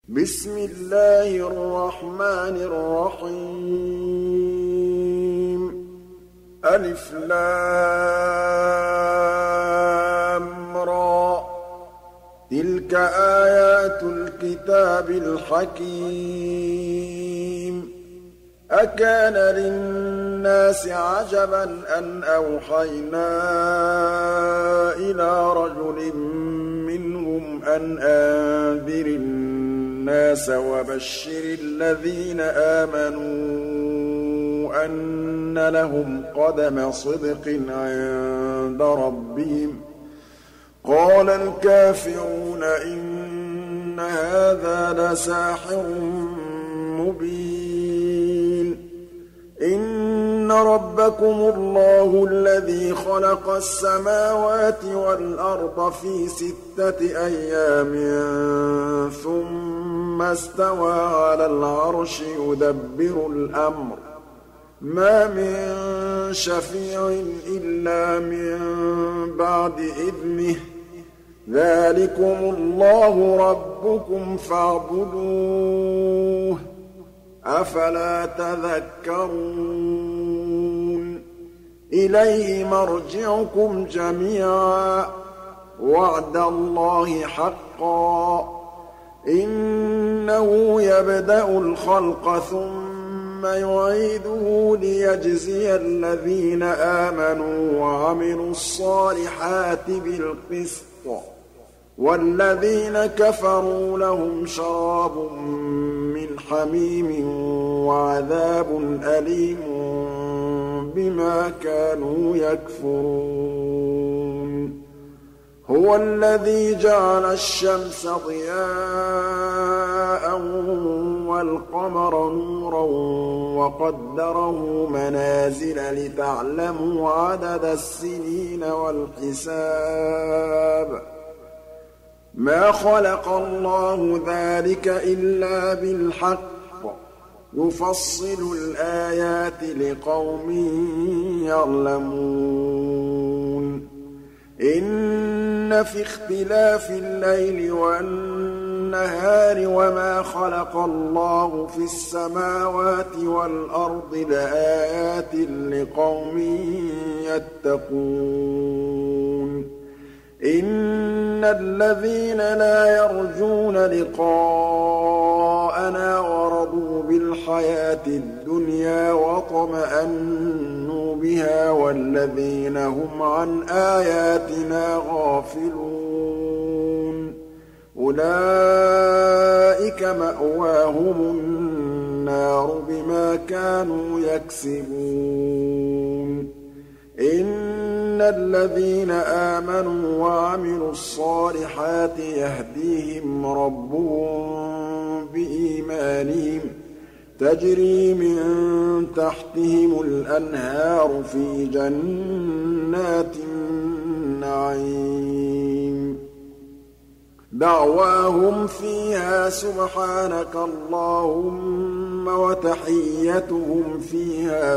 بسم الله الرحمن الرحيم ألف لام را تلك آيات الكتاب الحكيم أكان للناس عجبا أن أوحينا إلى رجل منهم أن أنذر الناس وبشر الذين آمنوا أن لهم قدم صدق عند ربهم قال الكافرون إن هذا لساحر مبين إن ربكم الله الذي خلق السماوات والأرض في 6 أيام ثم استوى على العرش يدبر الأمر ما من شفيع إلا من بعد إذنه ذلكم الله ربكم فاعبدوه أفلا تذكرون إليه مرجعكم جميعا وعد الله حقا إنه يبدأ الخلق ثم يعيده ليجزي الذين آمنوا وعملوا الصالحات بالقسط والذين كفروا لهم شراب من حميم وعذاب أليم بما كانوا يكفرون هو الذي جعل الشمس ضياء والقمر نورا وقدره منازل لتعلموا عدد السنين والحساب ما خلق الله ذلك إلا بالحق يفصل الآيات لقوم يعلمون إن في اختلاف الليل والنهار وما خلق الله في السماوات والأرض لآيات لقوم يتقون إن الذين لا يرجون لقاءنا ورضوا بالحياة الدنيا واطمأنوا بها والذين هم عن آياتنا غافلون أولئك مأواهم النار بما كانوا يكسبون إن الذين آمنوا وعملوا الصالحات يهديهم ربهم بإيمانهم تجري من تحتهم الأنهار في جنات النعيم دعواهم فيها سبحانك اللهم وتحيتهم فيها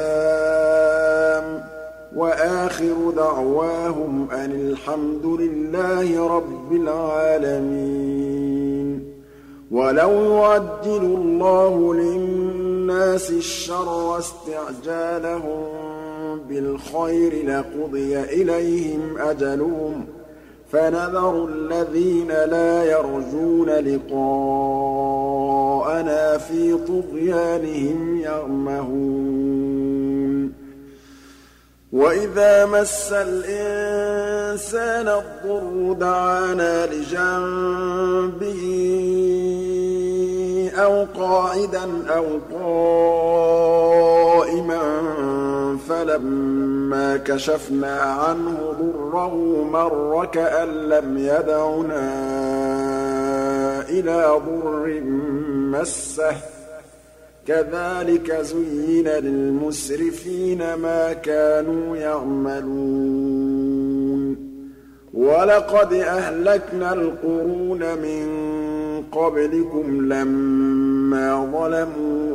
سلام وآخر دعواهم أن الحمد لله رب العالمين ولو يعجل الله للناس الشر واستعجالهم بالخير لقضي إليهم أجلهم فنذر الذين لا يرجون لقاءنا في طغيانهم يعمهون وإذا مس الإنسان الضر دعانا لجنبه أو قاعدا أو قائما فلما كشفنا عنه ضره مر كأن لم يدعنا إلى ضر مسه كذلك زين للمسرفين ما كانوا يعملون ولقد أهلكنا القرون من قبلكم لما ظلموا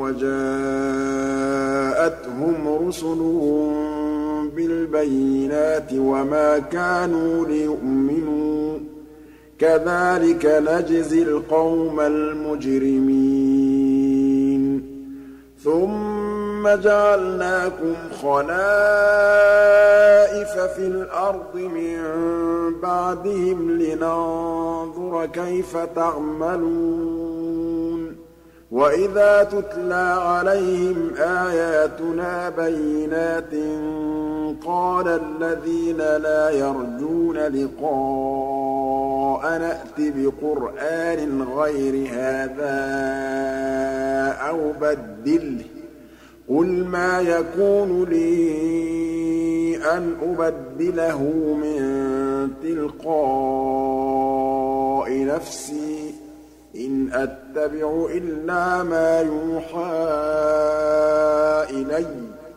وجاءتهم رسلهم بالبينات وما كانوا ليؤمنوا كَذَٰلِكَ نَجْزِي الْقَوْمَ الْمُجْرِمِينَ ثُمَّ جَعَلْنَاكُمْ خَلَائِفَ فِي الْأَرْضِ مِن بَعْدِهِمْ لِنَنظُرَ كَيْفَ تَعْمَلُونَ وَإِذَا تُتْلَىٰ عَلَيْهِمْ آيَاتُنَا بَيِّنَاتٍ قَالَ الَّذِينَ لَا يَرْجُونَ لِقَاءَنَا ائْتِ بِقُرْآنٍ غَيْرِ هَٰذَا أَوْ بَدِّلْهُ ۚ قُلْ مَا يَكُونُ لِي أَنْ أُبَدِّلَهُ مِن تِلْقَاءِ نَفْسِي ۖ إِنْ أَتَّبِعُ إِلَّا مَا يُوحَىٰ إِلَيَّ ۖ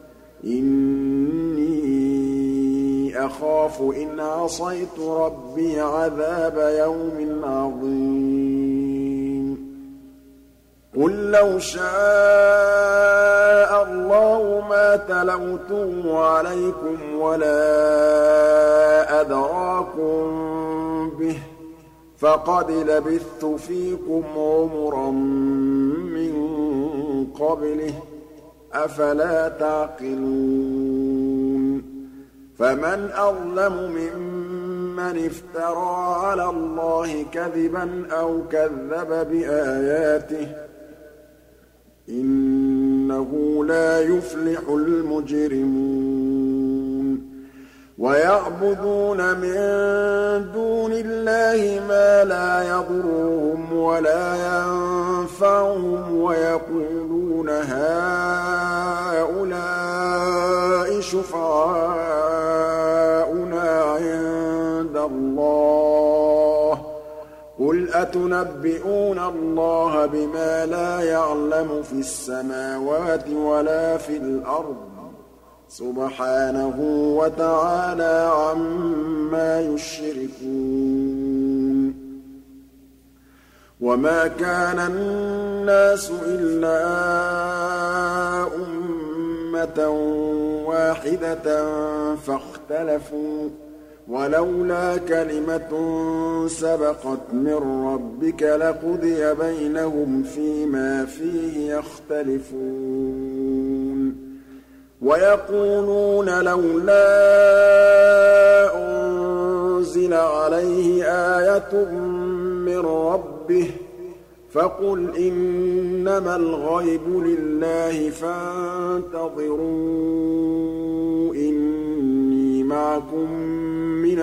إِنِّي أَخَافُ إِنْ عَصَيْتُ رَبِّي عَذَابَ يَوْمٍ عَظِيمٍ قُل لَّوْ شَاءَ اللَّهُ مَا تَلَوْتُهُ عَلَيْكُمْ وَلَا أَدْرَاكُم بِهِ ۖ فَقَدْ لَبِثْتُ فِيكُمْ عُمُرًا مِّن قَبْلِهِ ۚ أَفَلَا تَعْقِلُونَ فَمَنْ أَظْلَمُ مِمَّنِ افْتَرَىٰ عَلَى اللَّهِ كَذِبًا أَوْ كَذَّبَ بِآيَاتِهِ ۚ إِنَّهُ لَا يُفْلِحُ الْمُجْرِمُونَ وَيَعْبُدُونَ مِن دُونِ اللَّهِ مَا لَا يَضُرُّهُمْ وَلَا يَنفَعُهُمْ وَيَقُولُونَ هَٰؤُلَاءِ شُفَعَاؤُنَا عِندَ اللَّهِ ۚ قُلْ أَتُنَبِّئُونَ اللَّهَ بِمَا لَا يَعْلَمُ فِي السَّمَاوَاتِ وَلَا فِي الْأَرْضِ ۚ سُبْحَانَهُ وَتَعَالَىٰ عَمَّا يُشْرِكُونَ وَمَا كَانَ النَّاسُ إِلَّا أُمَّةً وَاحِدَةً فَاخْتَلَفُوا ۚ وَلَوْلَا كَلِمَةٌ سَبَقَتْ مِن رَّبِّكَ لَقُضِيَ بَيْنَهُمْ فِيمَا فِيهِ يَخْتَلِفُونَ وَيَقُولُونَ لَوْلَا أُنزِلَ عَلَيْهِ آيَةٌ مِّن رَّبِّهِ ۖ فَقُلْ إِنَّمَا الْغَيْبُ لِلَّهِ فَانتَظِرُوا إِنِّي مَعَكُم مِّنَ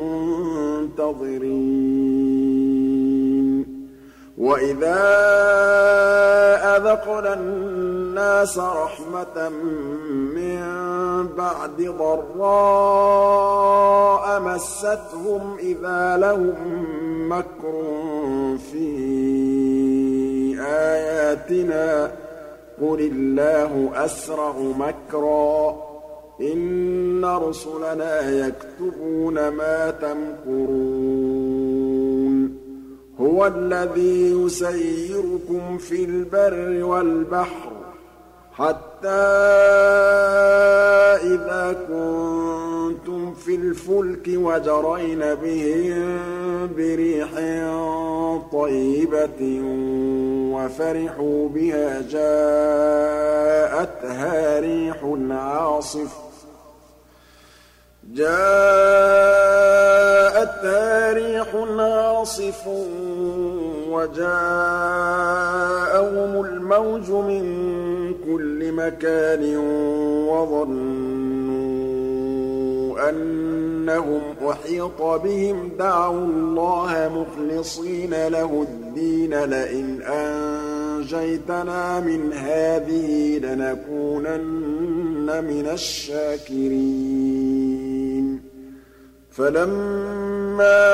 الْمُنتَظِرِينَ وَإِذَا أَذَقْنَا النَّاسَ رَحْمَةً مِّن بَعْدِ ضَرَّاءَ مَسَّتْهُمْ إِذَا لَهُم مَّكْرٌ فِي آيَاتِنَا ۚ قُلِ اللَّهُ أَسْرَعُ مَكْرًا ۚ إِنَّ رُسُلَنَا يَكْتُبُونَ مَا تَمْكُرُونَ هُوَ الَّذِي يُسَيِّرُكُمْ فِي الْبَرِّ وَالْبَحْرِ حَتَّىٰ إِذَا كُنتُمْ فِي الْفُلْكِ وَجَرَيْنَ بِهِم بِرِيحٍ طَيِّبَةٍ وَفَرِحُوا بِهَا جَاءَتْهَا رِيحٌ عَاصِفٌ وَجَاءَهُمُ الْمَوْجُ مِن كُلِّ مَكَانٍ وَظَنُّوا أَنَّهُمْ أُحِيطَ بِهِمْ دَعَوُا اللَّهَ مُخْلِصِينَ لَهُ الدِّينَ لَئِنْ أَنجَيْتَنَا مِنْ هَٰذِهِ لَنَكُونَنَّ مِنَ الشَّاكِرِينَ فَلَمَّا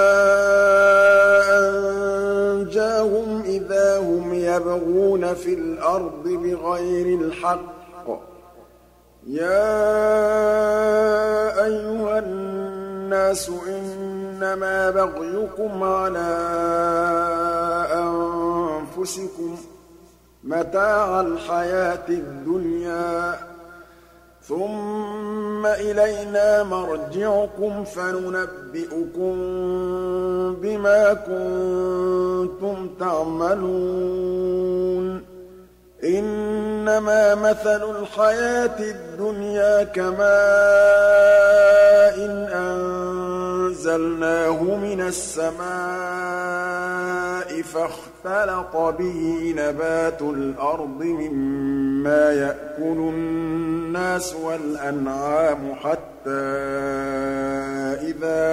أَنجَاهُمْ إِذَا هُمْ يَبْغُونَ فِي الْأَرْضِ بِغَيْرِ الْحَقِّ ۗ يَا أَيُّهَا النَّاسُ إِنَّمَا بَغْيُكُمْ عَلَىٰ أَنفُسِكُم ۖ مَّتَاعَ الْحَيَاةِ الدُّنْيَا ۖ ثُمَّ إِلَيْنَا مَرْجِعُكُمْ فَنُنَبِّئُكُم بِمَا كُنتُمْ تَعْمَلُونَ إِنَّمَا مَثَلُ الْحَيَاةِ الدُّنْيَا كَمَاءٍ أَنزَلْنَاهُ مِنَ السَّمَاءِ فَاخْتَلَطَ بِهِ نَبَاتُ الْأَرْضِ مِمَّا يَأْكُلُ النَّاسُ وَالْأَنْعَامُ حَتَّىٰ إِذَا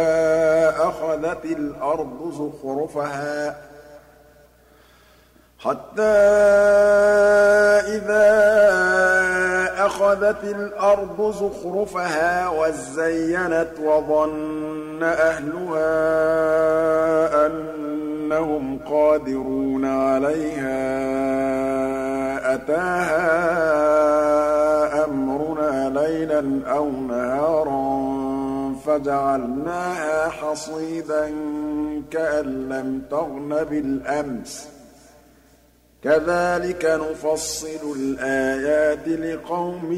أَخَذَتِ الْأَرْضُ زُخْرُفَهَا وَازَّيَّنَتْ وَظَنَّ أَهْلُهَا أَنَّهُمْ قَادِرُونَ عَلَيْهَا أَتَاهَا أَمْرُنَا لَيْلًا أَوْ نَهَارًا فَجَعَلْنَاهَا حَصِيدًا كَأَن لَّمْ تَغْنَ بِالْأَمْسِ ۚ كَذَٰلِكَ نُفَصِّلُ الْآيَاتِ لِقَوْمٍ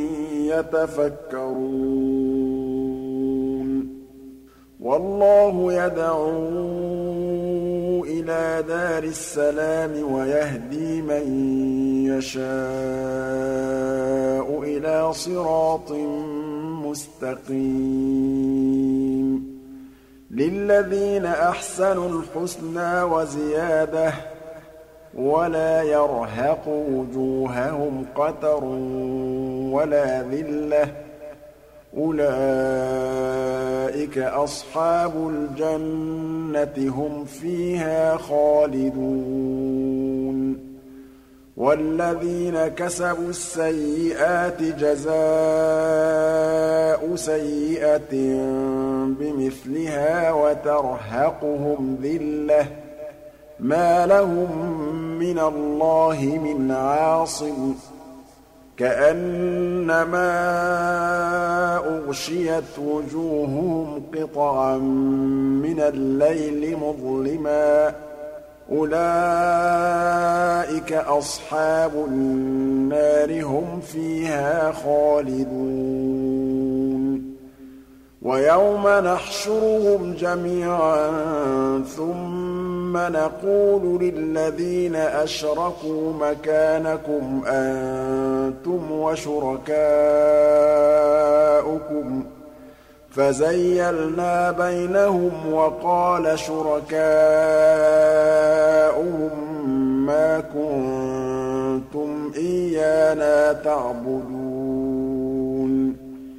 يَتَفَكَّرُونَ وَاللَّهُ يَدْعُو إِلَىٰ دَارِ السَّلَامِ وَيَهْدِي مَن يَشَاءُ إِلَىٰ صِرَاطٍ مُّسْتَقِيمٍ لِّلَّذِينَ أَحْسَنُوا الْحُسْنَىٰ وَزِيَادَةٌ ۖ وَلَا يَرْهَقُ وُجُوهَهُمْ قَتَرٌ وَلَا ذِلَّةٌ ۚ أُولَٰئِكَ أَصْحَابُ الْجَنَّةِ هُمْ فِيهَا خَالِدُونَ وَالَّذِينَ كَسَبُوا السَّيِّئَاتِ جَزَاءُ سَيِّئَةٍ بِمِثْلِهَا وَتَرْهَقُهُمْ ذِلَّةٌ ۖ مَّا لَهُم مِّنَ اللَّهِ مِنْ عَاصِمٍ ۖ كَأَنَّمَا أُغْشِيَتْ وُجُوهُهُمْ قِطَعًا مِّنَ اللَّيْلِ مُظْلِمًا ۚ أُولَٰئِكَ أَصْحَابُ النَّارِ هُمْ فِيهَا خَالِدُونَ وَيَوْمَ نَحْشُرُهُمْ جَمِيعًا ثُمَّ نَقُولُ لِلَّذِينَ أَشْرَكُوا مَكَانَكُمْ أَنتُمْ وَشُرَكَاؤُكُمْ ۚ فَزَيَّلْنَا بَيْنَهُمْ وَقَالَ شُرَكَاؤُهُم مَّا كُنتُمْ إِيَّانَا تَعْبُدُونَ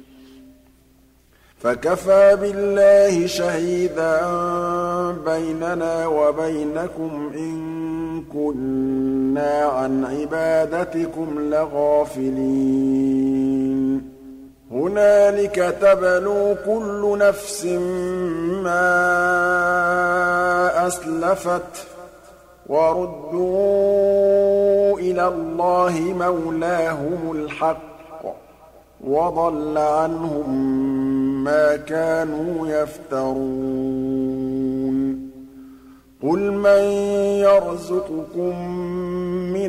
فَكَفَىٰ بِاللَّهِ شَهِيدًا بَيْنَنَا وَبَيْنَكُمْ إِن كُنَّا عَنْ عِبَادَتِكُمْ لَغَافِلِينَ هُنَالِكَ تَبْلُو كُلُّ نَفْسٍ مَّا أَسْلَفَتْ ۚ وَرُدُّوا إِلَى اللَّهِ مَوْلَاهُمُ الْحَقِّ ۖ وَضَلَّ عَنْهُم مَّا كَانُوا يَفْتَرُونَ قُلْ مَن يَرْزُقُكُم مِّنَ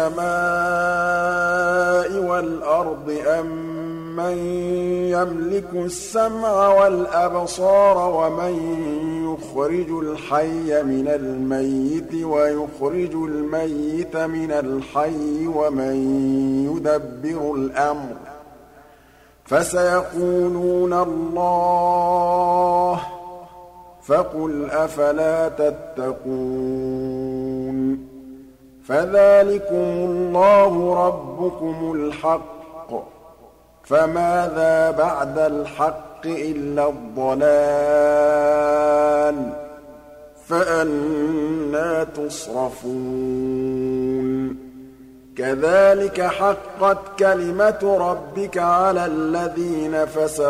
السَّمَاءِ وَالْأَرْضِ أَمَّن يَمْلِكُ السَّمْعَ وَالْأَبْصَارَ وَمَن يُخْرِجُ الْحَيَّ مِنَ الْمَيِّتِ وَيُخْرِجُ الْمَيِّتَ مِنَ الْحَيِّ وَمَن يُدَبِّرُ الْأَمْرَ ۚ فَسَيَقُولُونَ اللَّهُ ۚ فَقُلْ أَفَلَا تَتَّقُونَ فَذَٰلِكُمُ اللَّهُ رَبُّكُمُ الْحَقُّ ۖ فَمَاذَا بَعْدَ الْحَقِّ إِلَّا الضَّلَالُ ۖ فَأَنَّىٰ تُصْرَفُونَ كَذَٰلِكَ حَقَّتْ كَلِمَةُ رَبِّكَ عَلَى الَّذِينَ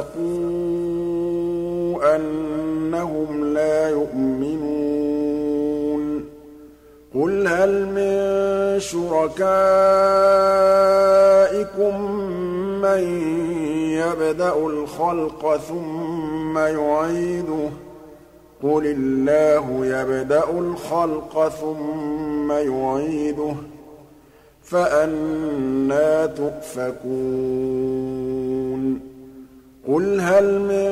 فَسَقُوا أَنَّهُمْ لَا يُؤْمِنُونَ قُلْ هَلْ مِن شُرَكَائِكُم مَّن يَبْدَأُ الْخَلْقَ ثُمَّ يُعِيدُهُ ۚ قُلِ اللَّهُ يَبْدَأُ الْخَلْقَ ثُمَّ يُعِيدُهُ ۖ فأنى تؤفكون قل هل من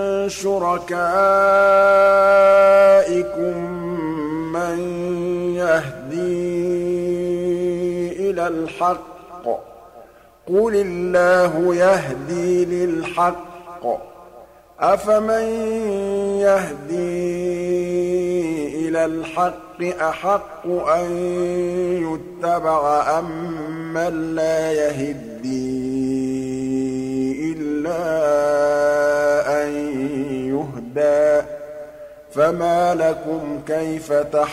شركائكم من يهدي إلى الحق قل الله يهدي للحق أفمن يهدي إلى الحق أحق أن يتبع أم من لا يهدي إلا أن يهدى فما لكم كيف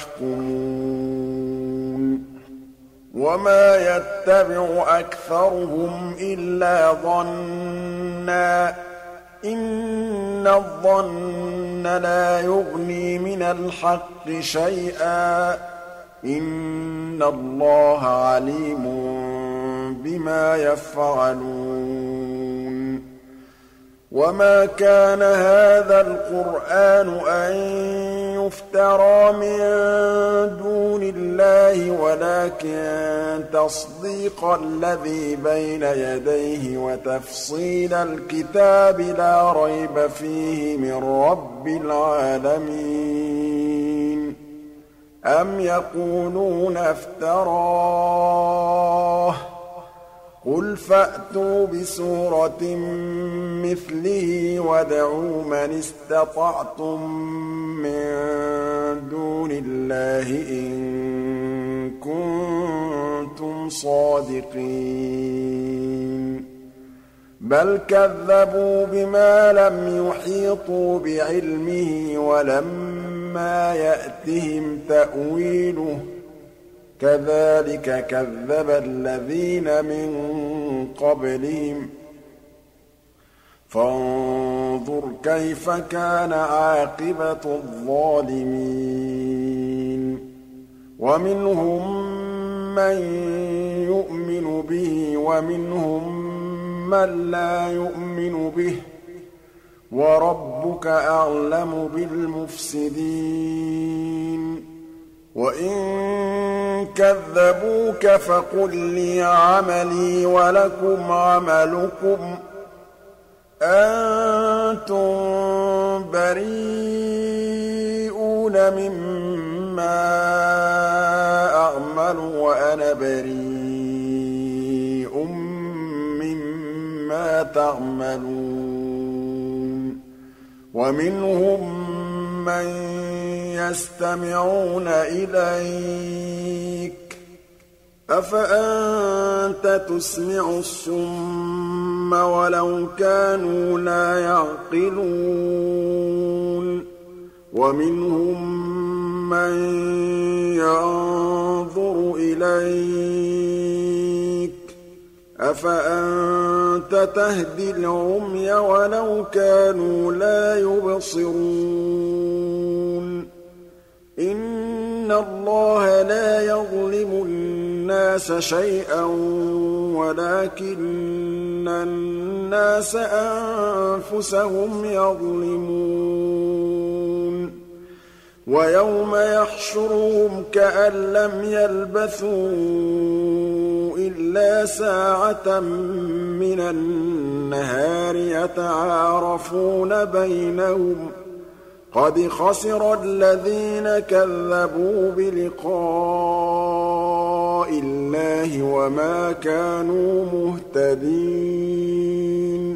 تحكمون وما يتبع أكثرهم إلا ظنًّا إن الظن لا يغني من الحق شيئا إن الله عليم بما يفعلون وما كان هذا القرآن أن يفترى من دون الله ولكن تصديق الذي بين يديه وتفصيل الكتاب لا ريب فيه من رب العالمين أم يقولون افتراه قل فأتوا بسورة مثله وادعوا من استطعتم من دون الله إن كنتم صادقين بل كذبوا بما لم يحيطوا بعلمه ولما يأتهم تأويله كذلك كذب الذين من قبلهم فانظر كيف كان عاقبة الظالمين ومنهم من يؤمن به ومنهم من لا يؤمن به وربك أعلم بالمفسدين وإن كذبوك فقل لي عملي ولكم عملكم أنتم بريئون مما أعمل وأنا بريء مما تعملون ومنهم من يستمعون إليك أفأنت تسمع الصم ولو كانوا لا يعقلون ومنهم من ينظر إليك أفأنت تهدي العمي ولو كانوا لا يبصرون إن الله لا يظلم الناس شيئا ولكن الناس أنفسهم يظلمون ويوم يحشرهم كأن لم يلبثوا إلا ساعة من النهار يتعارفون بينهم قد خسر الذين كذبوا بلقاء الله وما كانوا مهتدين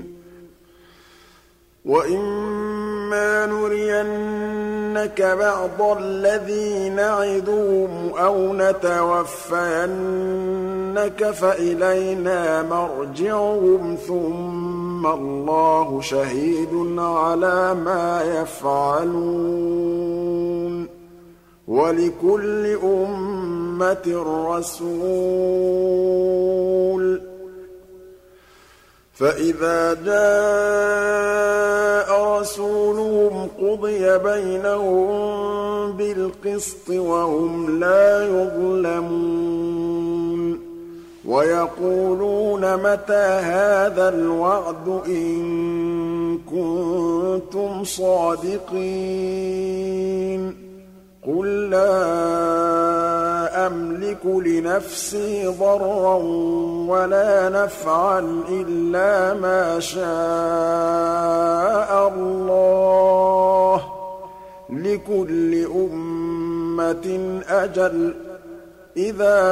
وإما نرينك بعض الذي نعدهم أو نتوفينك فإلينا مرجعهم ثم الله شهيد على ما يفعلون ولكل أمة رسول فإذا جاء رسولهم قضي بينهم بالقسط وهم لا يظلمون ويقولون متى هذا الوعد إن كنتم صادقين قل لا أملك لنفسي ضرا ولا نفعا إلا ما شاء الله لكل أمة أجل إذا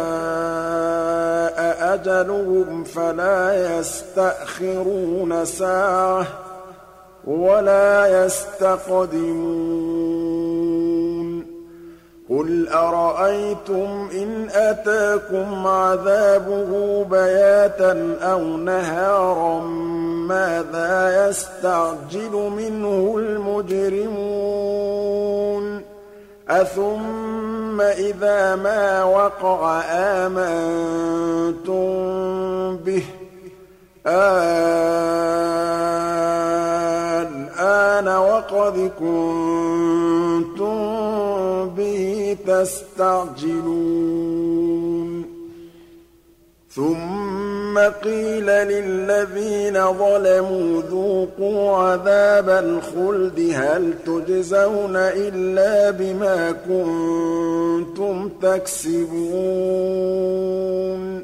جاء أجلهم فلا يستأخرون ساعة ولا يستقدمون قل أرأيتم إن أتاكم عذابه بياتا أو نهارا ماذا يستعجل منه المجرمون أثم إذا ما وقع آمنتم به الآن وقد كنتم به تستعجلون ثم قيل للذين ظلموا ذوقوا عذاب الخلد هل تجزون إلا بما كنتم تكسبون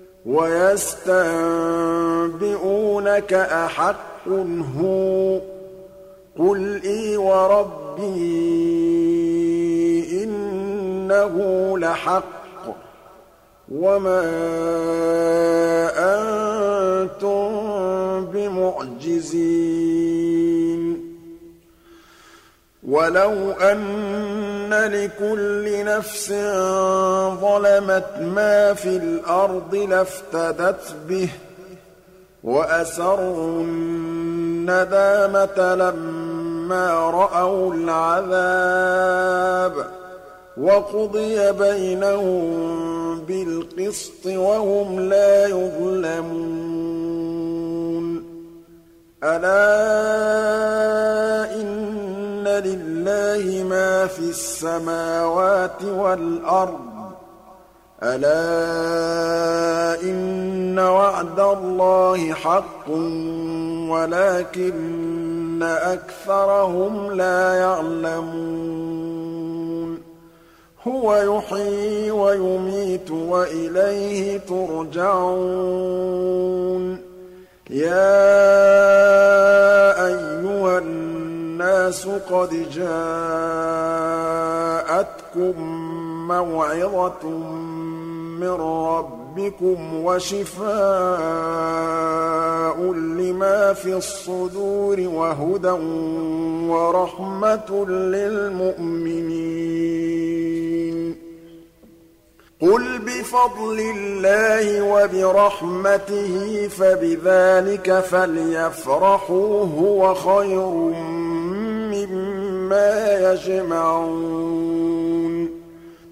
ويستنبئونك أحق هو قل إي وربي إنه لحق وما أنتم بمعجزين ولو أن لكل نفس ظلمت ما في الأرض لافتدت به وأسروا الندامة لما رأوا العذاب وقضي بينهم بالقسط وهم لا يظلمون ألا إن لله ما في السماوات والأرض ألا إن وعد الله حق ولكن أكثرهم لا يعلمون هو يحيي ويميت وإليه ترجعون يا أيها الناس قد جاءتكم موعظة من ربكم وشفاء لما في الصدور وهدى ورحمة للمؤمنين قل بفضل الله وبرحمته فبذلك فليفرحوا هو خير مما يجمعون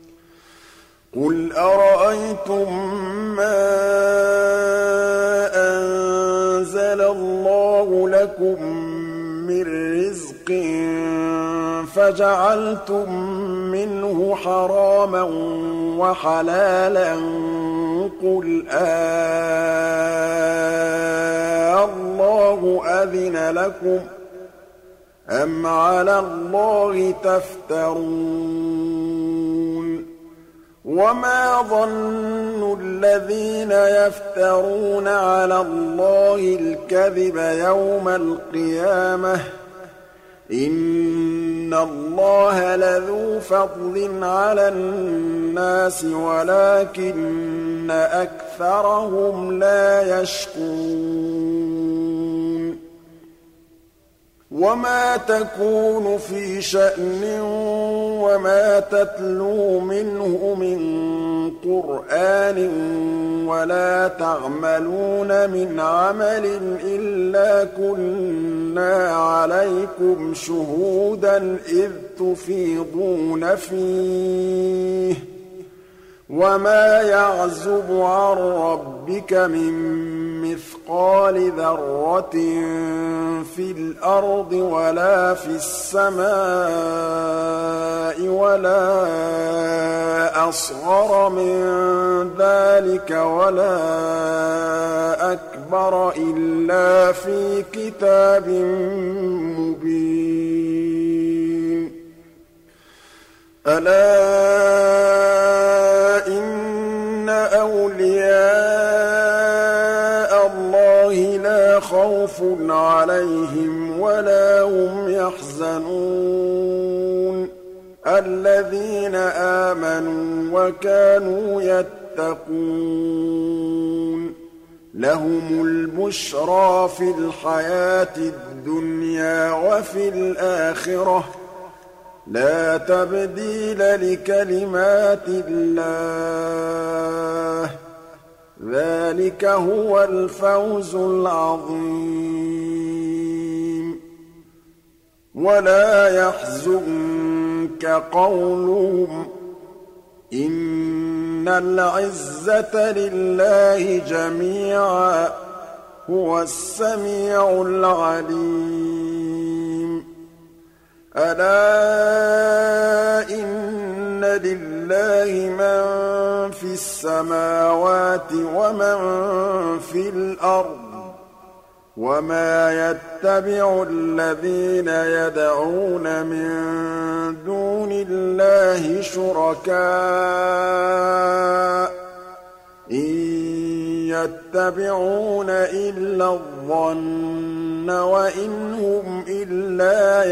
قل أرأيتم ما أنزل الله لكم من رزق فجعلتم منه حراما وحلالا قل الله أذن لكم أم على الله تفترون وما ظن الذين يفترون على الله الكذب يوم القيامة إن الله لذو فضل على الناس ولكن أكثرهم لا يشكرون وما تكون في شأن وما تتلو منه من قرآن ولا تعملون من عمل إلا كنا عليكم شهودا إذ تفيضون فيه وما يعزب عن ربك من مثقال ذرة في الأرض ولا في السماء ولا أصغر من ذلك ولا أكبر إلا في كتاب مبين ألا خوف عليهم ولا هم يحزنون الذين آمنوا وكانوا يتقون لهم البشرى في الحياة الدنيا وفي الآخرة لا تبديل لكلمات الله ذلك هو الفوز العظيم ولا يحزنك قولهم إن العزة لله جميعا هو السميع العليم ألا إن لله من في السماوات ومن في الأرض وما يتبع الذين يدعون من دون الله شركاء إن يتبعون إلا الظن وإن هم إلا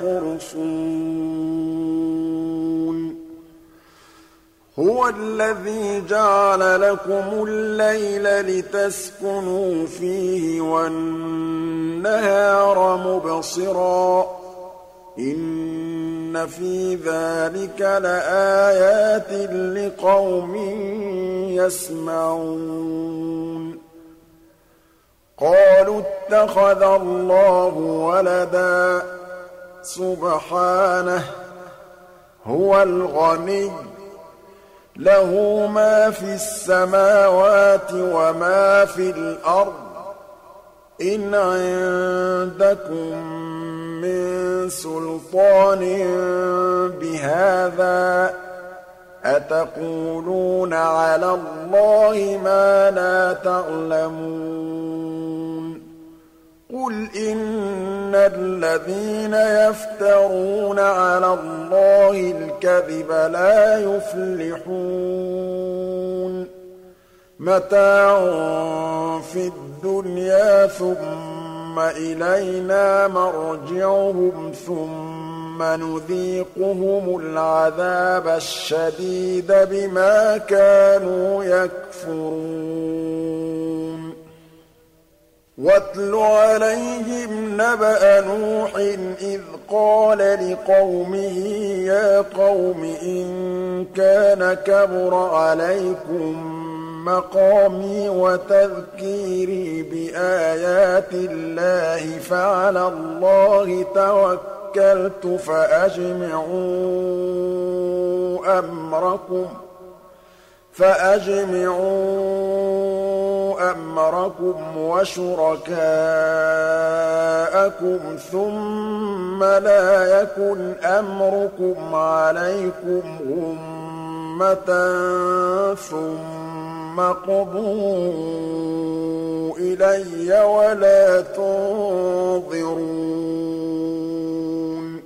يخرصون هو الذي جعل لكم الليل لتسكنوا فيه والنهار مبصرا إن في ذلك لآيات لقوم يسمعون قالوا اتخذ الله ولدا سبحانه هو الغني له ما في السماوات وما في الأرض إن عندكم من سلطان بهذا أتقولون على الله ما لا تعلمون قل إن الذين يفترون على الله الكذب لا يفلحون متاع في الدنيا ثم إلينا مرجعهم ثم نذيقهم العذاب الشديد بما كانوا يكفرون واتل عليهم نبأ نوح إذ قال لقومه يا قوم إن كان كبر عليكم مقامي وتذكيري بآيات الله فعلى الله توكلت فأجمعوا أمركم وشركاءكم ثم لا يكن أمركم عليكم غمة ثم قضوا إلي ولا تنظرون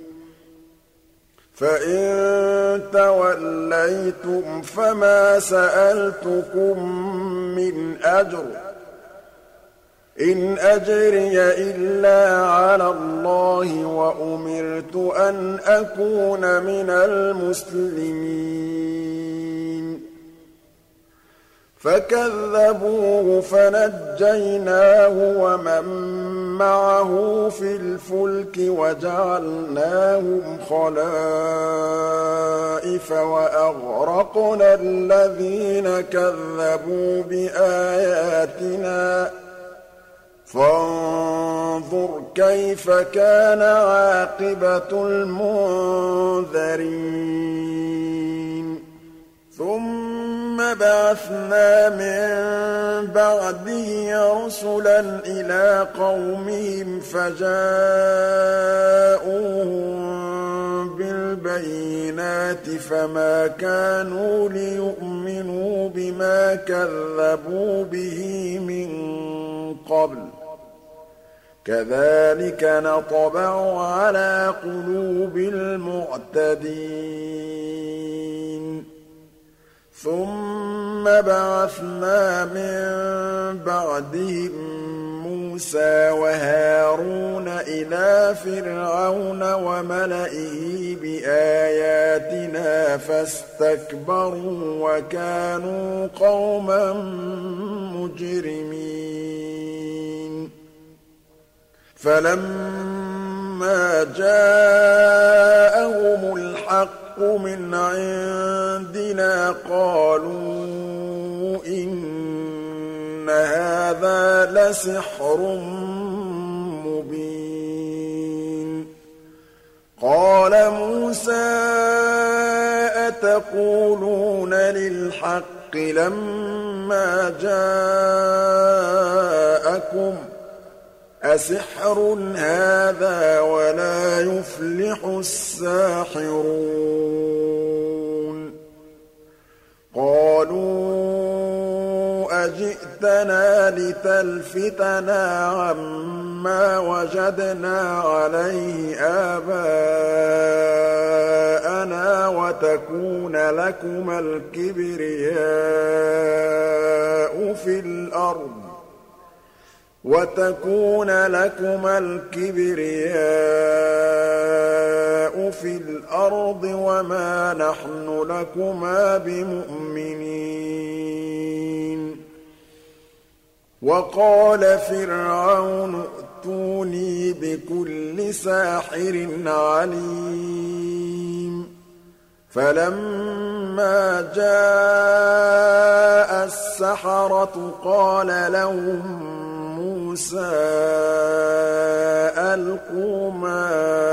فإن توليتم فما سألتكم من أجر إن أجري إلا على الله وأمرت أن أكون من المسلمين فكذبوه فنجيناه ومن معه في الفلك وجعلناهم خلائف وأغرقنا الذين كذبوا بآياتنا فانظر كيف كان عاقبة المنذرين ثم بعثنا من بعده رسلا إلى قومهم فجاءوهم بالبينات فما كانوا ليؤمنوا بما كذبوا به من قبل كذلك نطبع على قلوب المعتدين ثم بعثنا من بعدهم موسى وهارون إلى فرعون وملئه بآياتنا فاستكبروا وكانوا قوما مجرمين فلما جاءهم الحق من عندنا قالوا إن هذا لسحر مبين قال موسى أتقولون للحق لما جاءكم أسحر هذا ولا يفلح الساحرون قالوا أجئتنا لتلفتنا عما وجدنا عليه آباءنا وتكون لكما الكبرياء في الأرض وما نحن لكما بمؤمنين وقال فرعون ائتوني بكل ساحر عليم فلما جاء السحرة قال لهم موسى ألقوا ما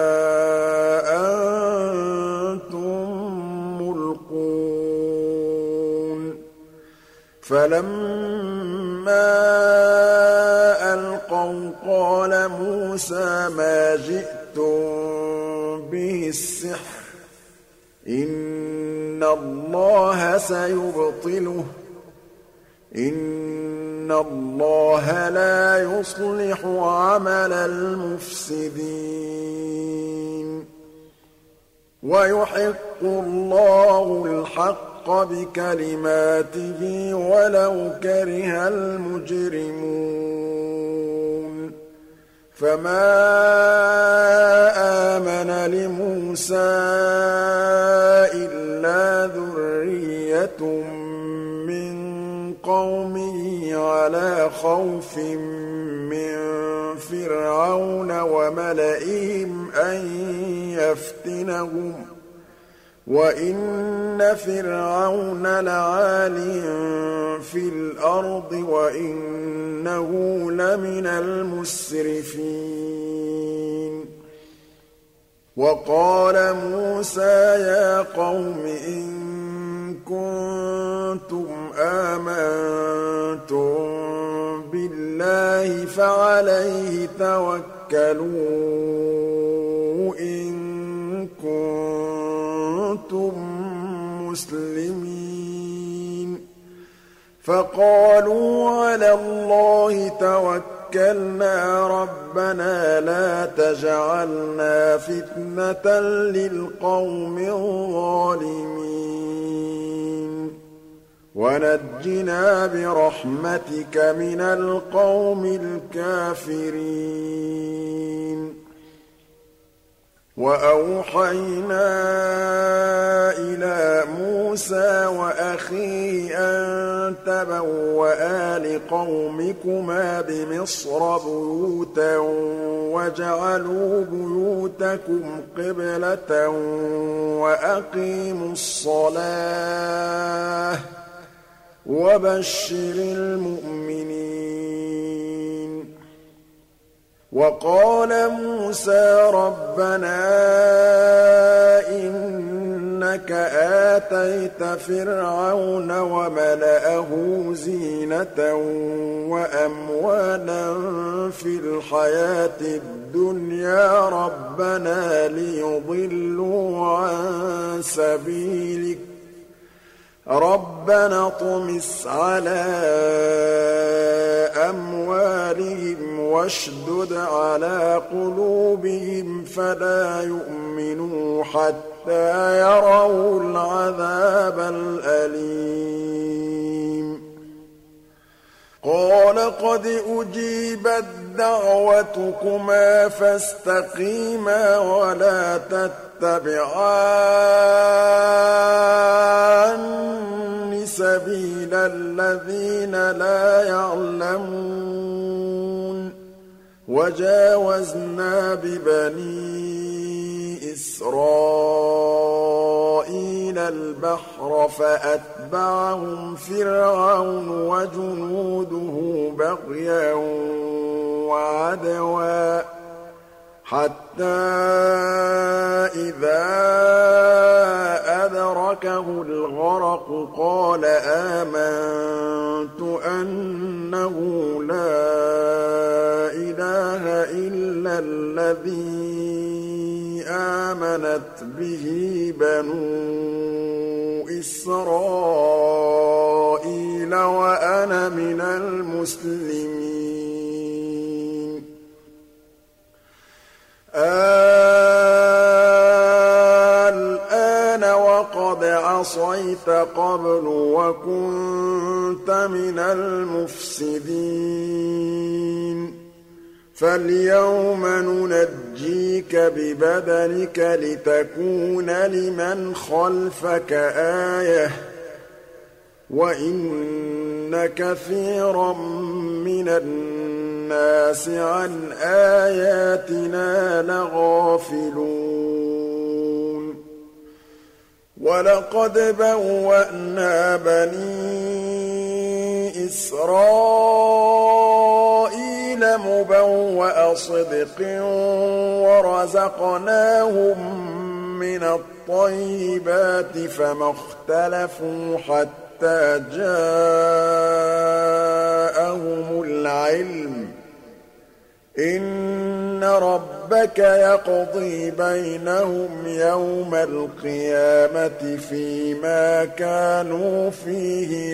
أنتم ملقون فلما ألقوا قال موسى ما جئتم به السحر إن الله سيبطله إن الله لا يصلح عمل المفسدين ويحق الله الحق بكلماته ولو كره المجرمون فما آمن لموسى إلا ذرية من قومه على خوف من فرعون وملئهم أن يفتنهم وإن فرعون لعال في الأرض وإنه لمن المسرفين وقال موسى يا قوم إن كنتم آمنتم بالله فعليه توكلوا إن كنتم مسلمين فقالوا على الله توكلنا ربنا لا تجعلنا فتنة للقوم الظالمين ونجنا برحمتك من القوم الكافرين وأوحينا إلى موسى وأخيه أن تبوآ لقومكما بمصر بيوتا واجعلوا بيوتكم قبلة وأقيموا الصلاة وبشر المؤمنين وقال موسى ربنا إنك آتيت فرعون وملأه زينة وأموالا في الحياة الدنيا ربنا ليضلوا عن سبيلك ربنا اطمس على أموالهم واشدد على قلوبهم فلا يؤمنوا حتى يروا العذاب الأليم قال لقد أجيبت دعوتكما فاستقيما ولا تتبعان سبيل الذين لا يعلمون وجاوزنا ببني إسرائيل البحر فأتبعهم فرعون وجنوده بغيا وعدوا حتى إذا أدركه الغرق قال آمنت أنه لا إله إلا الذي آمنت به بنو إسرائيل وأنا من المسلمين الآن وقد عصيت قبل وكنت من المفسدين فاليوم ننجيك ببدنك لتكون لمن خلفك آية وإن كثيرا من الناس عن آياتنا لغافلون ولقد بوأنا بني إسرائيل مبوأ صدق ورزقناهم من الطيبات فما اختلفوا حتى جاءهم العلم إن ربك يقضي بينهم يوم القيامة فيما كانوا فيه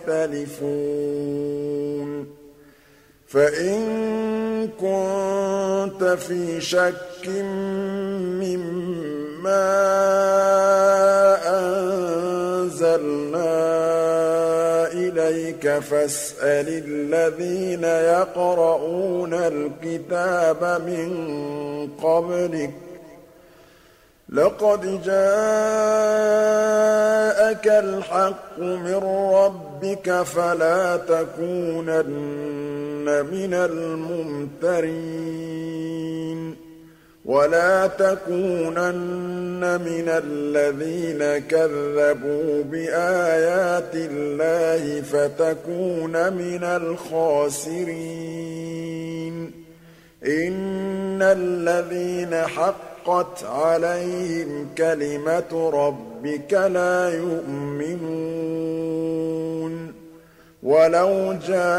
يختلفون فإن كنت في شك مما أنزلنا إليك فاسأل الذين يقرؤون الكتاب من قبلك لقد جاءك الحق من ربك فلا تكونن من الممترين ولا تكونن من الذين كذبوا بآيات الله فتكون من الخاسرين إن الذين حقت عليهم كلمة ربك لا يؤمنون ولو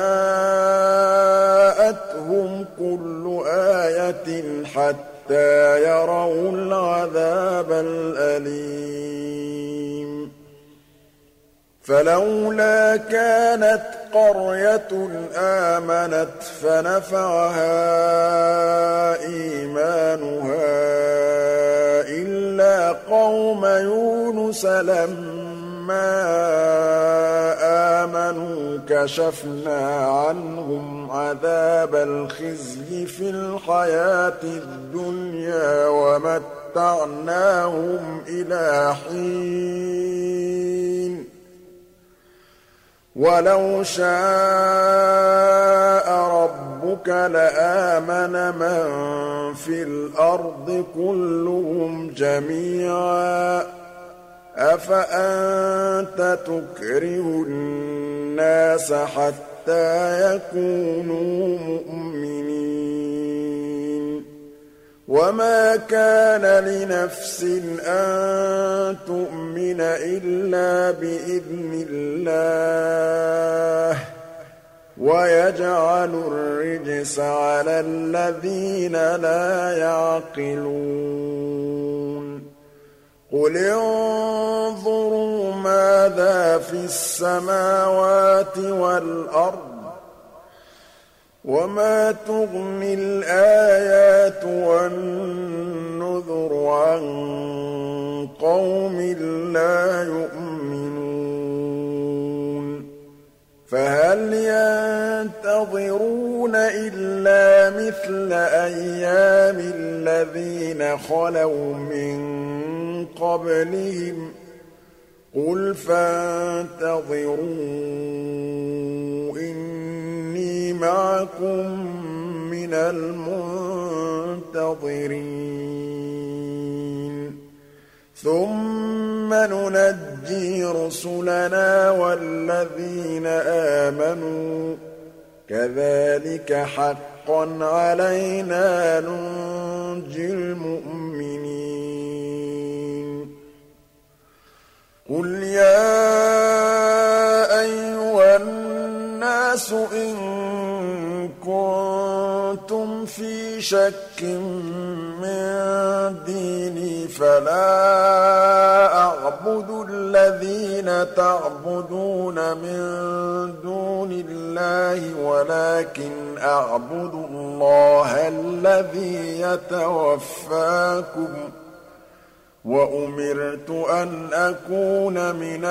جاءتهم كل آية حتى يروا العذاب الأليم فلولا كانت قرية آمنت فنفعها إيمانها إلا قوم يونس لما آمنوا كشفنا عنهم عذاب الخزي في الحياة الدنيا ومتعناهم إلى حين ولو شاء ربك لآمن من في الأرض كلهم جميعا أفأنت تكره الناس حتى يكونوا مؤمنين وما كان لنفس أن تؤمن إلا بإذن الله ويجعل الرجس على الذين لا يعقلون قل انظروا ماذا في السماوات والأرض وما تغني الآيات والنذر عن قوم لا يؤمنون فهل ينتظرون إلا مثل أيام الذين خلوا من قبلهم قل فانتظروا إني معكم من المنتظرين ثم ننجي رسلنا والذين آمنوا كذلك حقا علينا ننجي المؤمنين قل يا أيها الناس إن كنتم في شك من ديني فلا أعبد الذين تعبدون من دون الله ولكن أعبد الله الذي يتوفاكم وأمرت أن أكون من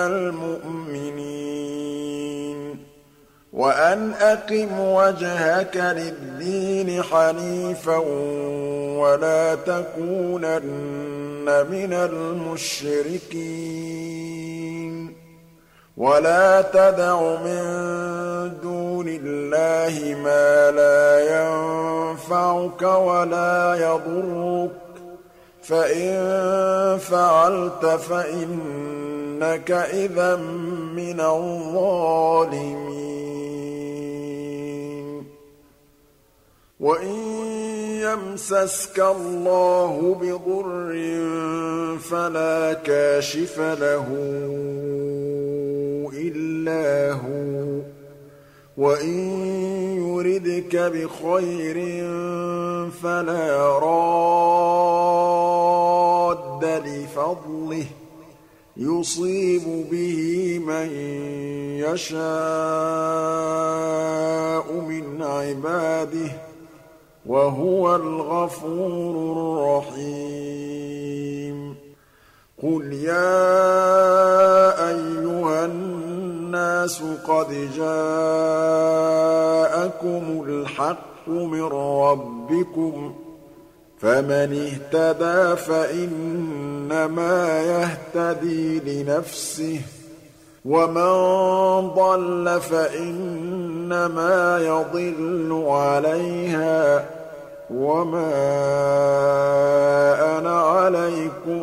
المؤمنين وأن أقم وجهك للدين حنيفا ولا تكونن من المشركين ولا تدع من دون الله ما لا ينفعك ولا يضرك فإن فعلت فإنك إذًا من الظالمين وإن يمسسك الله بضر فلا كاشف له إلا هو وإن يردك بخير فلا راد لفضله يصيب به من يشاء من عباده وهو الغفور الرحيم قل يا أيها الناس قد جاءكم الحق من ربكم فمن اهتدى فإنما يهتدي لنفسه ومن ضل فإنما يضل عليها وما أنا عليكم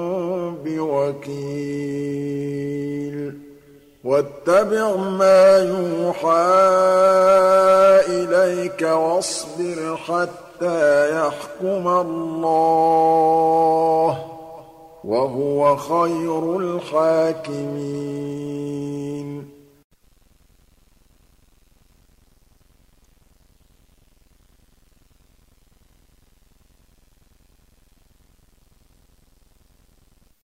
بوكيل واتبع ما يوحى إليك واصبر حتى يحكم الله وهو خير الحاكمين